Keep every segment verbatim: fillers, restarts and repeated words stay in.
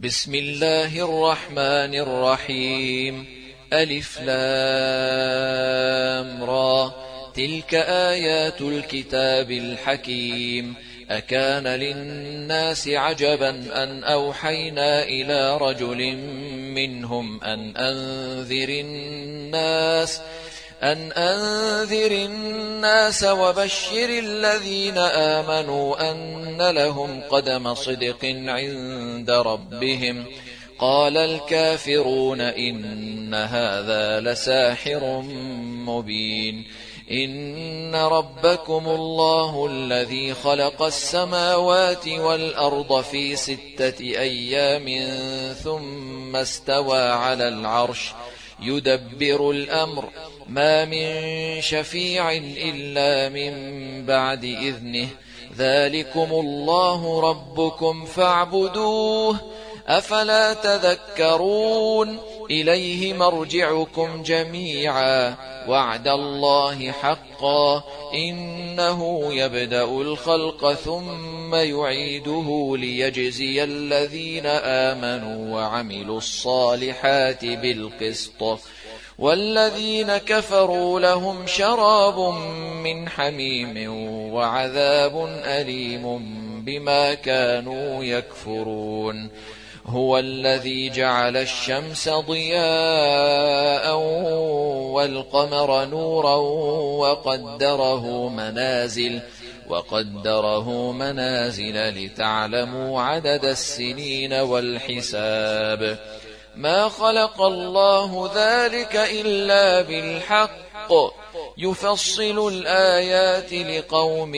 بسم الله الرحمن الرحيم. ألف لام را. تلك آيات الكتاب الحكيم. أكان للناس عجبا أن أوحينا إلى رجل منهم أن أنذر الناس أن أنذر الناس وبشر الذين آمنوا أن لهم قدم صدق عند ربهم. قال الكافرون إن هذا لساحر مبين. إن ربكم الله الذي خلق السماوات والأرض في ستة أيام ثم استوى على العرش يدبر الأمر ما من شفيع إلا من بعد إذنه ذلكم الله ربكم فاعبدوه أفلا تذكرون. إليه مرجعكم جميعا وعد الله حقا إنه يبدأ الخلق ثم يعيده ليجزي الذين آمنوا وعملوا الصالحات بالقسط والذين كفروا لهم شراب من حميم وعذاب أليم بما كانوا يكفرون. هو الذي جعل الشمس ضياء والقمر نورا وقدره منازل وقدره منازل لتعلموا عدد السنين والحساب. ما خلق الله ذلك إلا بالحق يفصل الآيات لقوم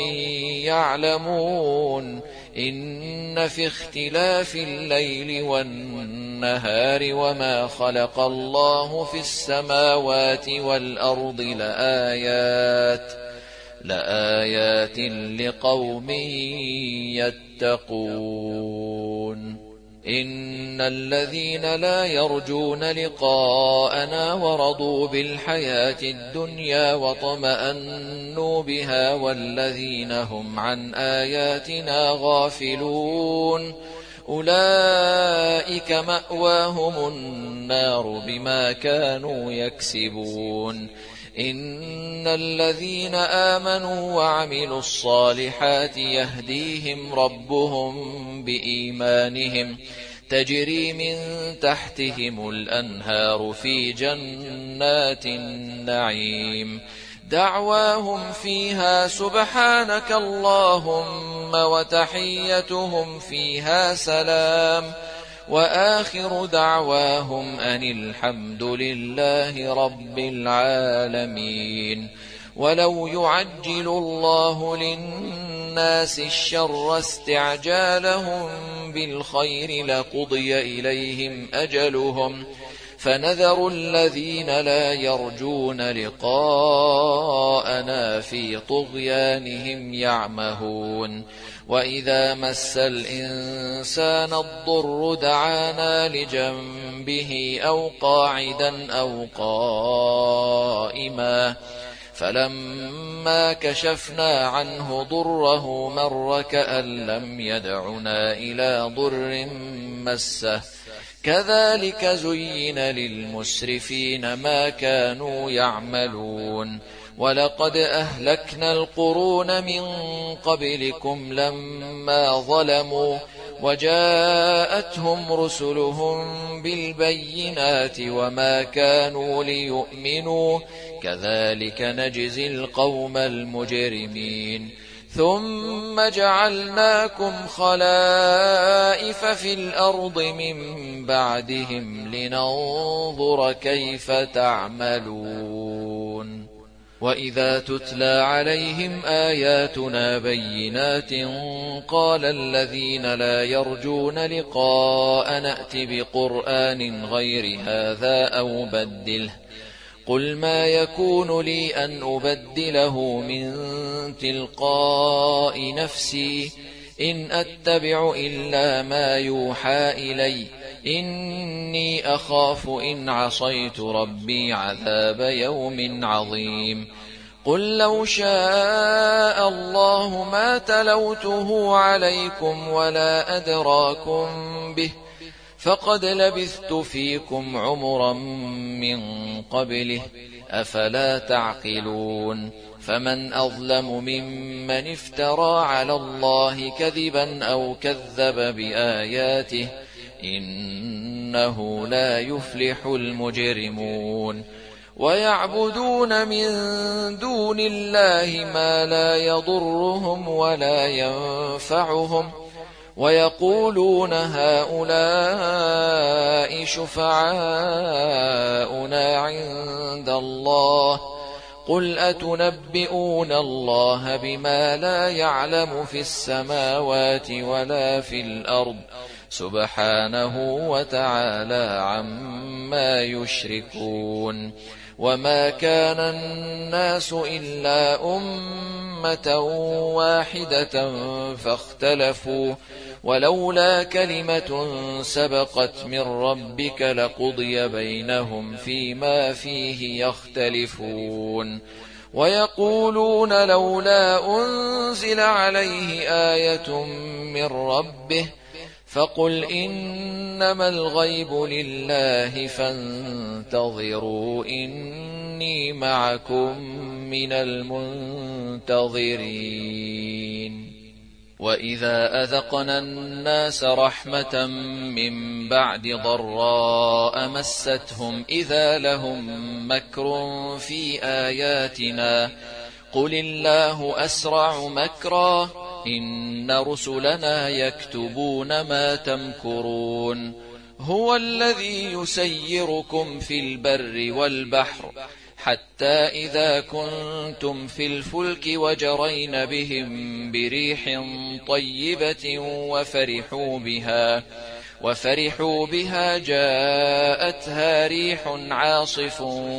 يعلمون. إن في اختلاف الليل والنهار وما خلق الله في السماوات والأرض لآيات لآيات لقوم يتقون. إن الذين لا يرجون لقاءنا ورضوا بالحياة الدنيا وطمأنوا بها والذين هم عن آياتنا غافلون أولئك مأواهم النار بما كانوا يكسبون. إن الذين آمنوا وعملوا الصالحات يهديهم ربهم بإيمانهم تجري من تحتهم الأنهار في جنات النعيم دعواهم فيها سبحانك اللهم وتحيتهم فيها سلام وآخر دعواهم أن الحمد لله رب العالمين. ولو يعجل الله للناس الشر استعجالهم بالخير لقضي إليهم أجلهم فنذر الذين لا يرجون لقاءنا في طغيانهم يعمهون. وإذا مس الإنسان الضر دعانا لجنبه أو قاعدا أو قائما فلما كشفنا عنه ضره مر كأن لم يدعنا إلى ضر مسه كذلك زين للمسرفين ما كانوا يعملون. ولقد أهلكنا القرون من قبلكم لما ظلموا وجاءتهم رسلهم بالبينات وما كانوا ليؤمنوا كذلك نجزي القوم المجرمين. ثم جعلناكم خلائف في الأرض من بعدهم لننظر كيف تعملون. وإذا تتلى عليهم آياتنا بينات قال الذين لا يرجون لقاء نأت بقرآن غير هذا أو بدله قل ما يكون لي أن أبدله من تلقاء نفسي إن أتبع إلا ما يوحى إلي إني أخاف إن عصيت ربي عذاب يوم عظيم. قل لو شاء الله ما تلوته عليكم ولا أدراكم به فقد لبثت فيكم عمرا من قبله أفلا تعقلون فمن أظلم ممن افترى على الله كذبا أو كذب بآياته إنه لا يفلح المجرمون ويعبدون من دون الله ما لا يضرهم ولا ينفعهم ويقولون هؤلاء شفعاؤنا عند الله قل أتنبئون الله بما لا يعلم في السماوات ولا في الأرض سبحانه وتعالى عما يشركون وما كان الناس إلا أمة واحدة فاختلفوا ولولا كلمة سبقت من ربك لقضي بينهم فيما فيه يختلفون ويقولون لولا أنزل عليه آية من ربه فقل إنما الغيب لله فانتظروا إني معكم من المنتظرين وإذا أذقنا الناس رحمة من بعد ضراء مستهم إذا لهم مكر في آياتنا قل الله أسرع مكرا إن رسلنا يكتبون ما تمكرون هو الذي يسيركم في البر والبحر حتى إذا كنتم في الفلك وجرين بهم بريح طيبة وفرحوا بها وفرحوا بها جاءتها ريح عاصف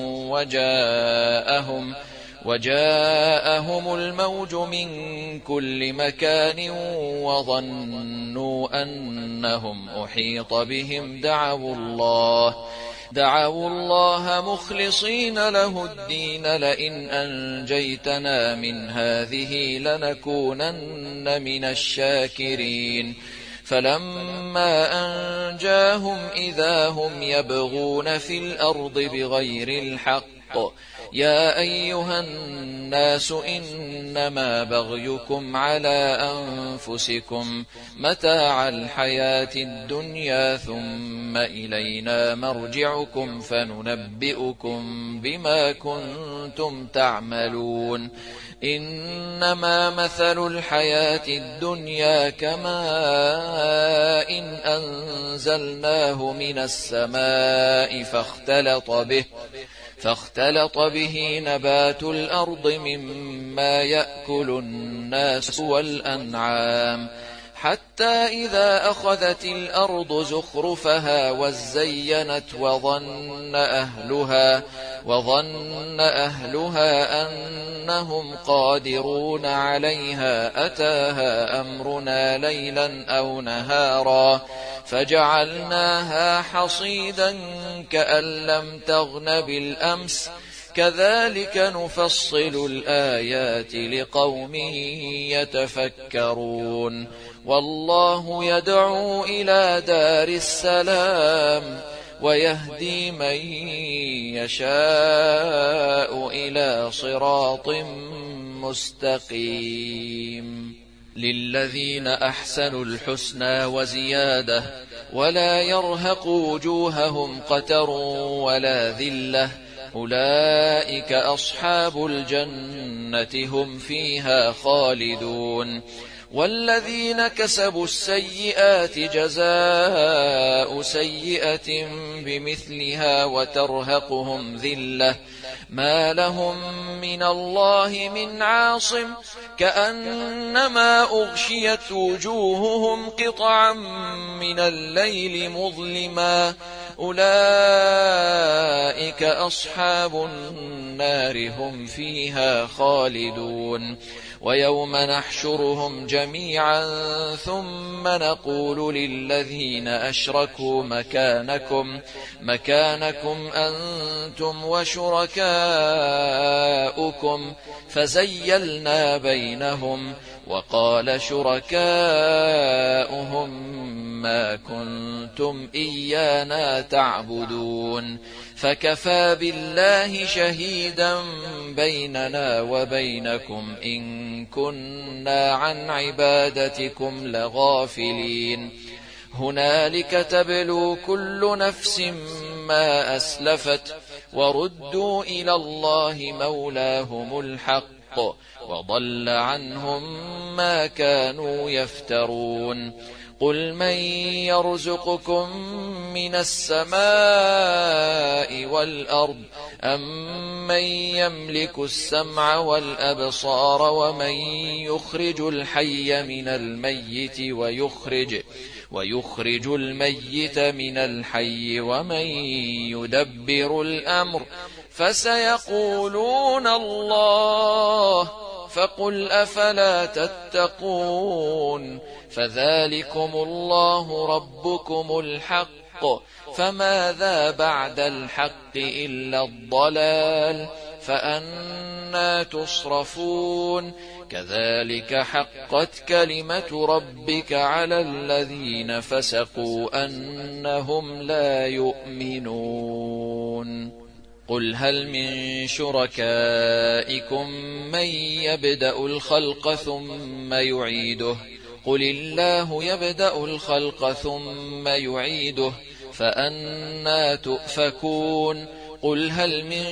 وجاءهم وجاءهم الموج من كل مكان وظنوا أنهم أحيط بهم دعوا الله دعوا الله مخلصين له الدين لئن أنجيتنا من هذه لنكونن من الشاكرين فلما أنجاهم إذا هم يبغون في الأرض بغير الحق يا أيها الناس إنما بغيكم على أنفسكم متاع الحياة الدنيا ثم إلينا مرجعكم فننبئكم بما كنتم تعملون إنما مثل الحياة الدنيا كماء إن أنزلناه من السماء فاختلط به فاختلط به نبات الأرض مما يأكل الناس والأنعام حتى إذا أخذت الأرض زخرفها وزينت وظن أهلها وظن أهلها أنهم قادرون عليها أتاها أمرنا ليلا أو نهارا فجعلناها حصيدا كأن لم تغن بالأمس كذلك نفصل الآيات لقوم يتفكرون والله يدعو إلى دار السلام ويهدي من يشاء إلى صراط مستقيم للذين أحسنوا الحسنى وزيادة ولا يرهق وجوههم قتر ولا ذلة أولئك أصحاب الجنة هم فيها خالدون والذين كسبوا السيئات جزاء سيئة بمثلها وترهقهم ذلة ما لهم من الله من عاصم كأنما أغشيت وجوههم قطعا من الليل مظلما أولئك أصحاب النار هم فيها خالدون ويوم نحشرهم جميعا ثم نقول للذين أشركوا مكانكم مكانكم أنتم وشركاؤكم فزيلنا بينهم وقال شركاؤهم ما كنتم إيانا تعبدون فكفى بالله شهيدا بيننا وبينكم إن كنا عن عبادتكم لغافلين هنالك تبلو كل نفس ما أسلفت وردوا إلى الله مولاهم الحق وضل عنهم ما كانوا يفترون قل من يرزقكم من السماء والأرض أم من يملك السمع والأبصار ومن يخرج الحي من الميت ويخرج ويخرج الميت من الحي ومن يدبر الأمر فسيقولون الله فقل أفلا تتقون فذلكم الله ربكم الحق فماذا بعد الحق إلا الضلال فأنى تصرفون كذلك حقت كلمة ربك على الذين فسقوا أنهم لا يؤمنون قل هل من شركائكم من يبدأ الخلق ثم يعيده قل الله يبدأ الخلق ثم يعيده فأنى تؤفكون قل هل من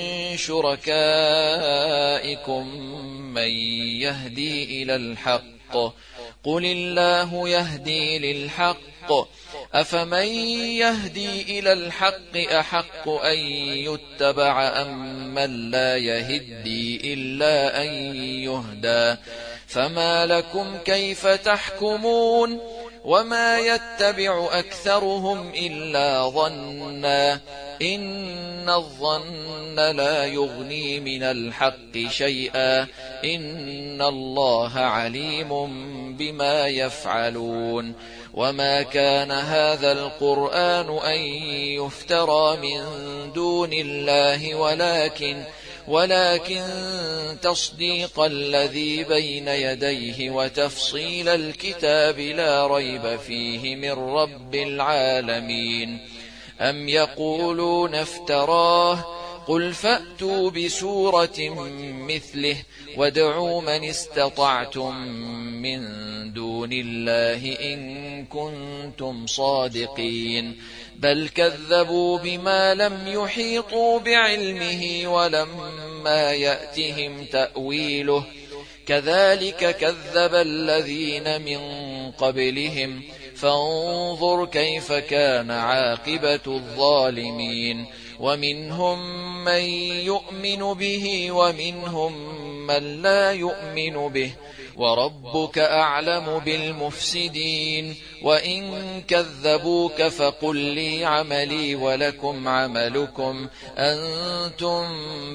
شركائكم من يهدي إلى الحق قل الله يهدي للحق أفمن يهدي إلى الحق أحق أن يتبع أم من لا يهدي إلا أن يهدى فما لكم كيف تحكمون وما يتبع أكثرهم إلا ظنا إن الظن لا يغني من الحق شيئا إن الله عليم بما يفعلون وما كان هذا القرآن أن يفترى من دون الله ولكن ولكن تصديق الذي بين يديه وتفصيل الكتاب لا ريب فيه من رب العالمين أم يقولون افتراه قل فأتوا بسورة مثله وادعوا من استطعتم من دون الله إن كنتم صادقين بل كذبوا بما لم يحيطوا بعلمه ولما يأتهم تأويله كذلك كذب الذين من قبلهم فانظر كيف كان عاقبة الظالمين ومنهم من يؤمن به ومنهم من لا يؤمن به وربك أعلم بالمفسدين وإن كذبوك فقل لي عملي ولكم عملكم أنتم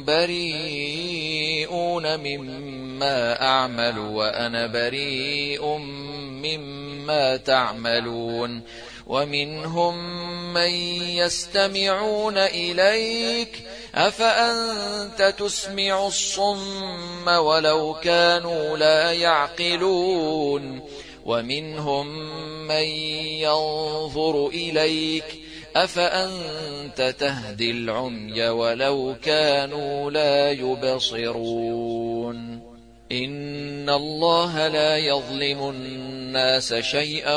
بريئون مما أعمل وأنا بريء مما تعملون ومنهم من يستمعون إليك أفأنت تسمع الصم ولو كانوا لا يعقلون ومنهم من ينظر إليك أفأنت تهدي العمي ولو كانوا لا يبصرون إن الله لا يظلم الناس شيئا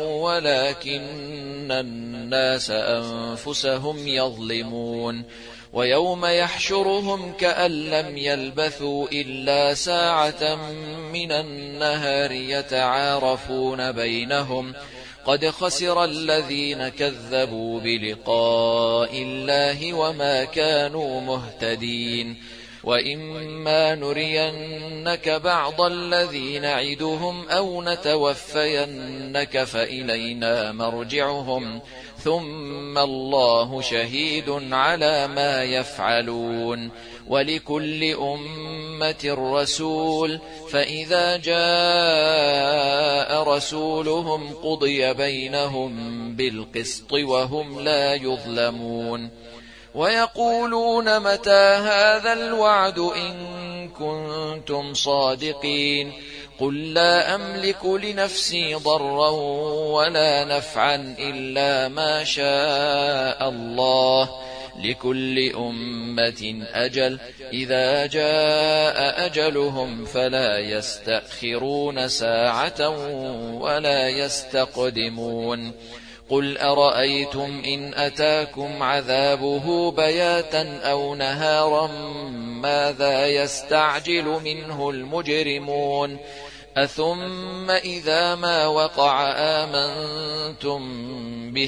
ولكن الناس أنفسهم يظلمون ويوم يحشرهم كأن لم يلبثوا إلا ساعة من النهار يتعارفون بينهم قد خسر الذين كذبوا بلقاء الله وما كانوا مهتدين وإما نرينك بعض الذي نعدهم أو نتوفينك فإلينا مرجعهم ثم الله شهيد على ما يفعلون ولكل أمة رسول فإذا جاء رسولهم قضي بينهم بالقسط وهم لا يظلمون ويقولون متى هذا الوعد إن كنتم صادقين قل لا أملك لنفسي ضرا ولا نفعا إلا ما شاء الله، لكل أمة أجل، إذا جاء أجلهم فلا يستأخرون ساعة ولا يستقدمون. قل أرأيتم إن أتاكم عذابه بياتا أو نهارا ماذا يستعجل منه المجرمون؟ أثم إذا ما وقع آمنتم به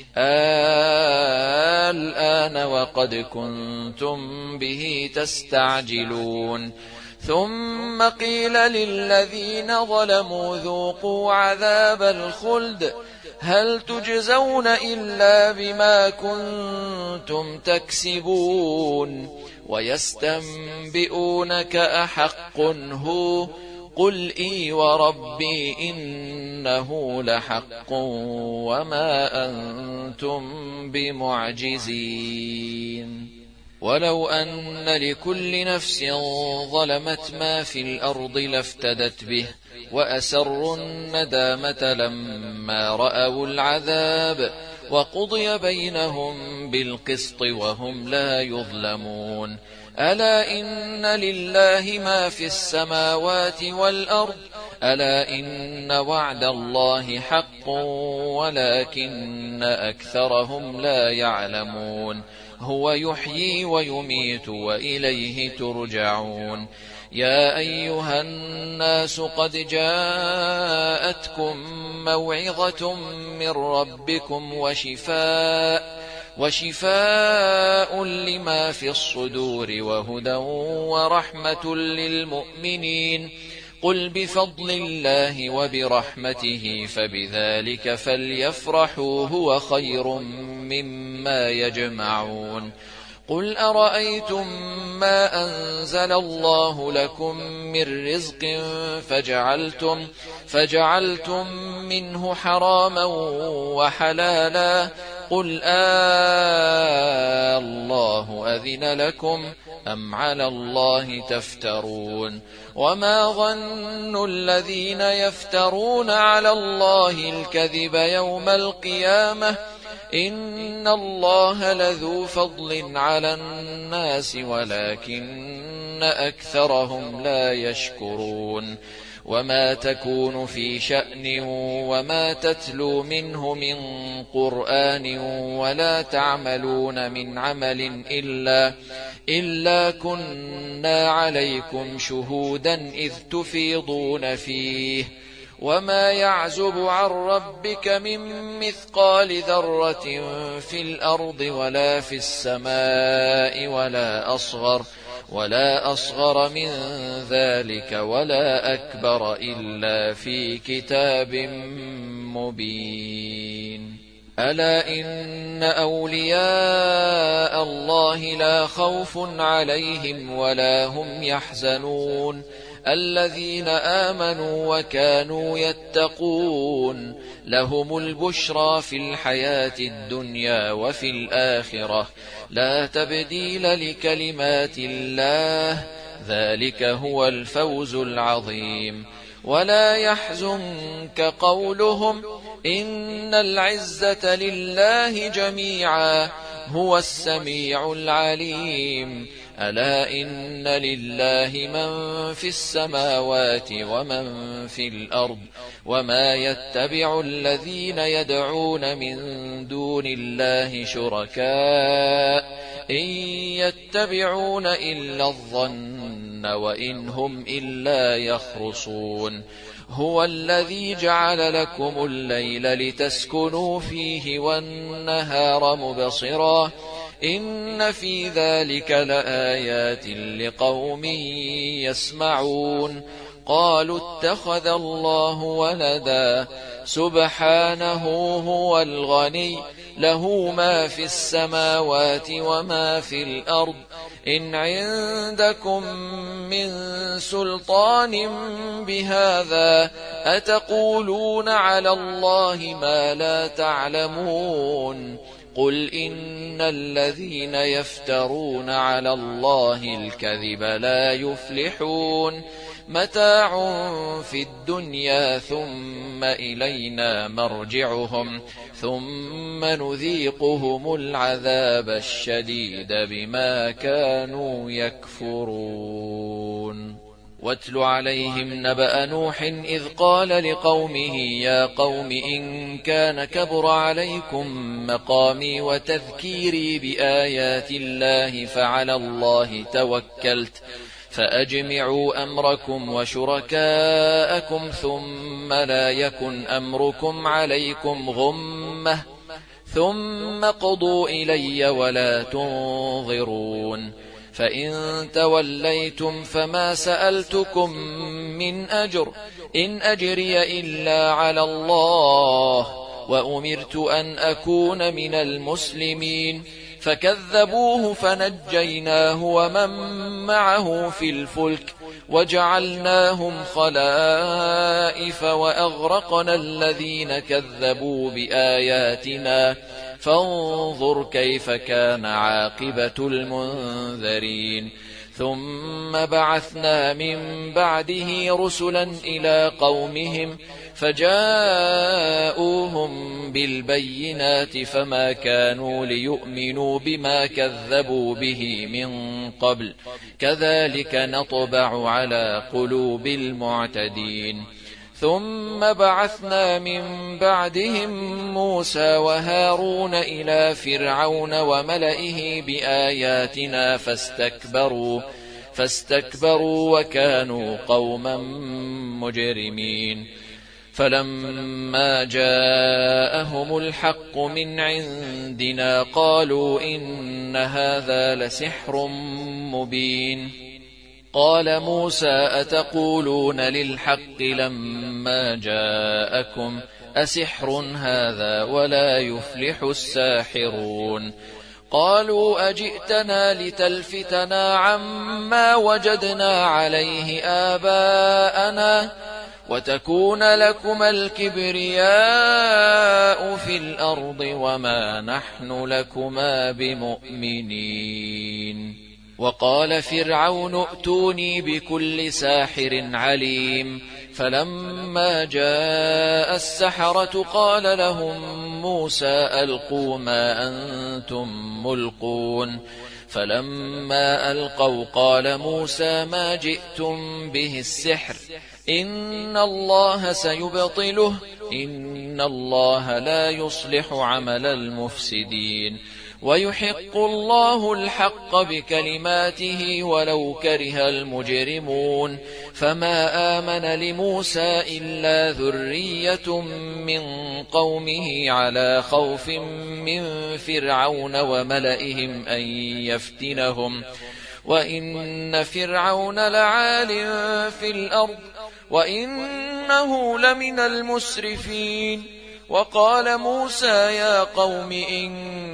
الآن وقد كنتم به تستعجلون. ثم قيل للذين ظلموا ذوقوا عذاب الخلد هل تجزون إلا بما كنتم تكسبون. ويستنبئونك أحق هو؟ قل إي وربي إنه لحق وما أنتم بمعجزين. ولو أن لكل نفس ظلمت ما في الأرض لافتدت به وأسروا الندامة لما رأوا العذاب وقضي بينهم بالقسط وهم لا يظلمون. ألا إن لله ما في السماوات والأرض ألا إن وعد الله حق ولكن أكثرهم لا يعلمون. هو يحيي ويميت وإليه ترجعون. يا أيها الناس قد جاءتكم موعظة من ربكم وشفاء وشفاء لما في الصدور وهدى ورحمة للمؤمنين. قل بفضل الله وبرحمته فبذلك فليفرحوا هو خير مما يجمعون. قل أرأيتم ما أنزل الله لكم من رزق فجعلتم, فجعلتم منه حراما وحلالا قل آه الله أذن لكم أم على الله تفترون. وما ظن الذين يفترون على الله الكذب يوم القيامة إن الله لذو فضل على الناس ولكن أكثرهم لا يشكرون. وما تكون في شأن وما تتلو منه من قرآن ولا تعملون من عمل إلا, إلا كنا عليكم شهودا إذ تفيضون فيه. وما يعزب عن ربك من مثقال ذرة في الأرض ولا في السماء ولا أصغر ولا أصغر من ذلك ولا أكبر إلا في كتاب مبين. ألا إن أولياء الله لا خوف عليهم ولا هم يحزنون الذين آمنوا وكانوا يتقون لهم البشرى في الحياة الدنيا وفي الآخرة لا تبديل لكلمات الله ذلك هو الفوز العظيم. ولا يحزنك قولهم إن العزة لله جميعا هو السميع العليم. ألا إن لله من في السماوات ومن في الأرض وما يتبع الذين يدعون من دون الله شركاء إن يتبعون إلا الظن وإن هم إلا يخرصون. هو الذي جعل لكم الليل لتسكنوا فيه والنهار مبصرا إن في ذلك لآيات لقوم يسمعون. قالوا اتخذ الله ولدا سبحانه هو الغني له ما في السماوات وما في الأرض إن عندكم من سلطان بهذا أتقولون على الله ما لا تعلمون. قل إن الذين يفترون على الله الكذب لا يفلحون. متاع في الدنيا ثم إلينا مرجعهم ثم نذيقهم العذاب الشديد بما كانوا يكفرون. واتل عليهم نبأ نوح إذ قال لقومه يا قوم إن كان كبر عليكم مقامي وتذكيري بآيات الله فعلى الله توكلت فأجمعوا أمركم وشركاءكم ثم لا يكن أمركم عليكم غمة ثم قضوا إلي ولا تنظرون. فإن توليتم فما سألتكم من أجر إن أجري إلا على الله وأمرت أن أكون من المسلمين. فكذبوه فنجيناه ومن معه في الفلك وجعلناهم خلائف وأغرقنا الذين كذبوا بآياتنا فانظر كيف كان عاقبة المنذرين. ثم بعثنا من بعده رسلا إلى قومهم فجاءوهم بالبينات فما كانوا ليؤمنوا بما كذبوا به من قبل كذلك نطبع على قلوب المعتدين. ثم بعثنا من بعدهم موسى وهارون إلى فرعون وملئه بآياتنا فاستكبروا فاستكبروا وكانوا قوما مجرمين. فلما جاءهم الحق من عندنا قالوا إن هذا لسحر مبين. قال موسى أتقولون للحق لما جاءكم أسحر هذا ولا يفلح الساحرون. قالوا أجئتنا لتلفتنا عما وجدنا عليه آباءنا وتكون لكما الكبرياء في الأرض وما نحن لكما بمؤمنين. وقال فرعون ائتوني بكل ساحر عليم. فلما جاء السحرة قال لهم موسى ألقوا ما أنتم ملقون. فلما ألقوا قال موسى ما جئتم به السحر إن الله سيبطله إن الله لا يصلح عمل المفسدين ويحق الله الحق بكلماته ولو كره المجرمون. فما آمن لموسى إلا ذرية من قومه على خوف من فرعون وملئهم أن يفتنهم وإن فرعون لعال في الأرض وإنه لمن المسرفين. وقال موسى يا قوم إن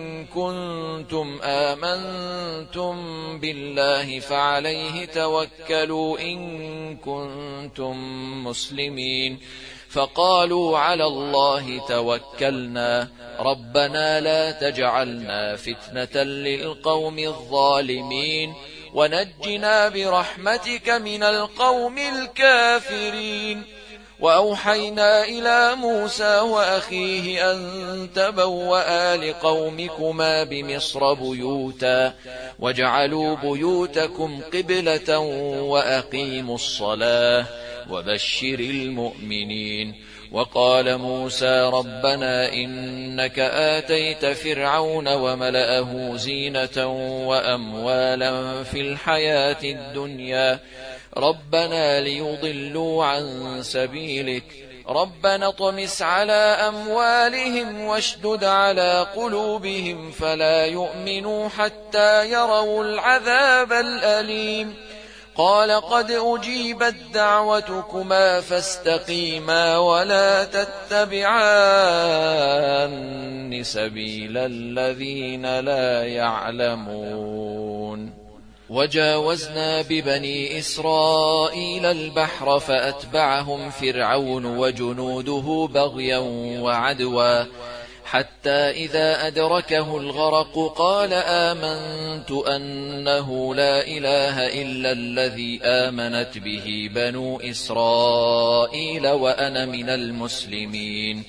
كنتم آمنتم بالله فعليه توكلوا إن كنتم مسلمين. فقالوا على الله توكلنا ربنا لا تجعلنا فتنة للقوم الظالمين ونجنا برحمتك من القوم الكافرين. وأوحينا إلى موسى وأخيه أن تبوأ لقومكما بمصر بيوتا واجعلوا بيوتكم قبلة وأقيموا الصلاة وبشر المؤمنين. وقال موسى ربنا إنك آتيت فرعون وملأه زينة وأموالا في الحياة الدنيا ربنا ليضلوا عن سبيلك ربنا اطمس على أموالهم واشدد على قلوبهم فلا يؤمنوا حتى يروا العذاب الأليم. قال قد أجيبت دعوتكما فاستقيما ولا تتبعان سبيل الذين لا يعلمون. وجاوزنا ببني إسرائيل البحر فأتبعهم فرعون وجنوده بغيا وعدوا حتى إذا أدركه الغرق قال آمنت أنه لا إله إلا الذي آمنت به بنو إسرائيل وأنا من المسلمين.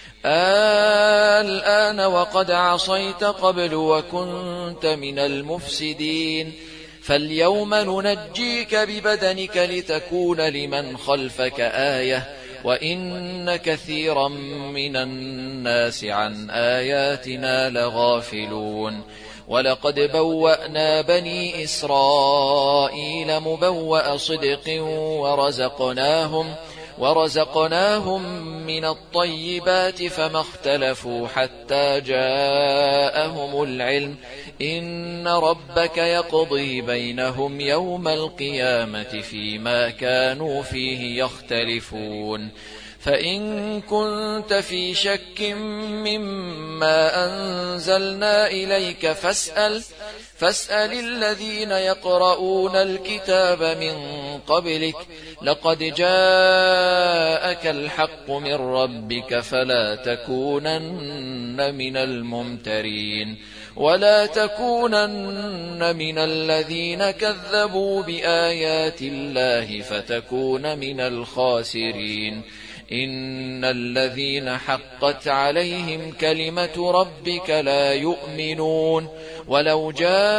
الآن وقد عصيت قبل وكنت من المفسدين، فاليوم ننجيك ببدنك لتكون لمن خلفك آية، وإن كثيرا من الناس عن آياتنا لغافلون. ولقد بوأنا بني إسرائيل مبوأ صدق ورزقناهم ورزقناهم من الطيبات فما اختلفوا حتى جاءهم العلم، إن ربك يقضي بينهم يوم القيامة فيما كانوا فيه يختلفون. فإن كنت في شك مما أنزلنا إليك فاسأل فاسأل الذين يقرؤون الكتاب من قبلك، لقد جاءك الحق من ربك فلا تكونن من الممترين، ولا تكونن من الذين كذبوا بآيات الله فتكون من الخاسرين. إن الذين حقت عليهم كلمة ربك لا يؤمنون ولو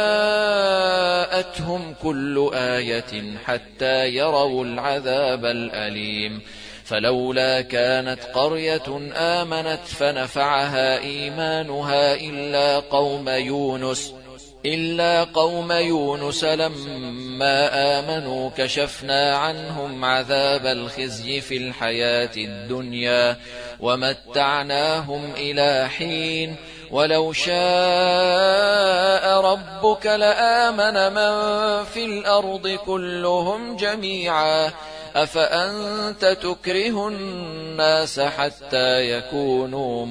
جاءتهم كل آية حتى يروا العذاب الأليم. فلولا كانت قرية آمنت فنفعها إيمانها إلا قوم يونس إلا قوم يونس لما آمنوا كشفنا عنهم عذاب الخزي في الحياة الدنيا ومتعناهم إلى حين، ولو شاء ربك لآمن من في الأرض كلهم جميعا، أفأنت تكره الناس حتى يكونوا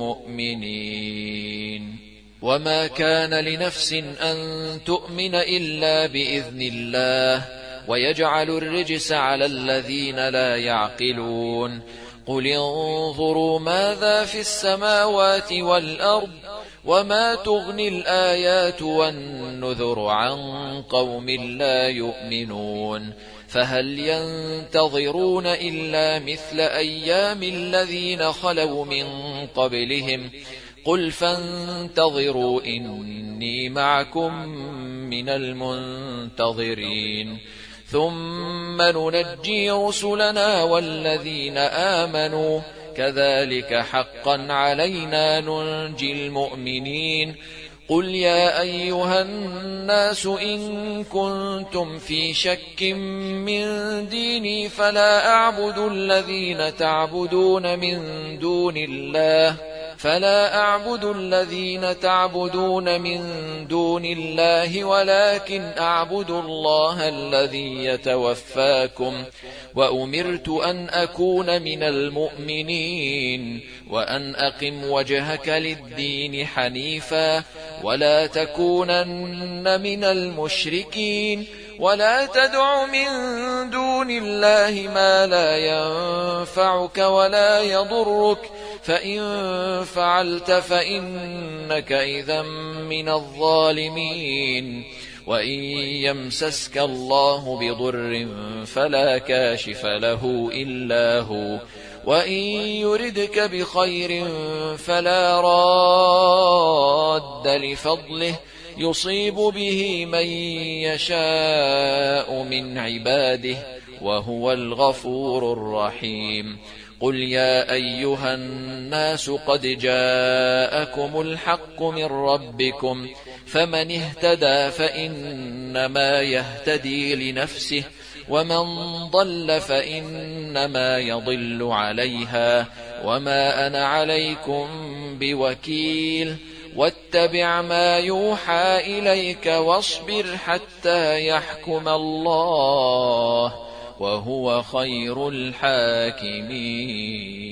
مؤمنين. وما كان لنفس أن تؤمن إلا بإذن الله، ويجعل الرجس على الذين لا يعقلون. قل انظروا ماذا في السماوات والأرض وما تغني الآيات والنذر عن قوم لا يؤمنون. فهل ينتظرون إلا مثل أيام الذين خلوا من قبلهم؟ قل فانتظروا إني معكم من المنتظرين. ثم ننجي رسلنا والذين آمنوا كذلك حقا علينا ننجي المؤمنين. قل يا أيها الناس إن كنتم في شك من ديني فلا أعبد الذين تعبدون من دون الله فلا أعبد الذين تعبدون من دون الله ولكن أعبد الله الذي يتوفاكم، وأمرت أن أكون من المؤمنين، وأن أقم وجهك للدين حنيفا ولا تكونن من المشركين، ولا تدع من دون الله ما لا ينفعك ولا يضرك، فإن فعلت فإنك إذا من الظالمين. وإن يمسسك الله بضر فلا كاشف له إلا هو، وإن يردك بخير فلا راد لفضله، يصيب به من يشاء من عباده وهو الغفور الرحيم. قل يا أيها الناس قد جاءكم الحق من ربكم، فمن اهتدى فإنما يهتدي لنفسه، ومن ضل فإنما يضل عليها، وما أنا عليكم بوكيل. واتبع ما يوحى إليك واصبر حتى يحكم الله وهو خير الحاكمين.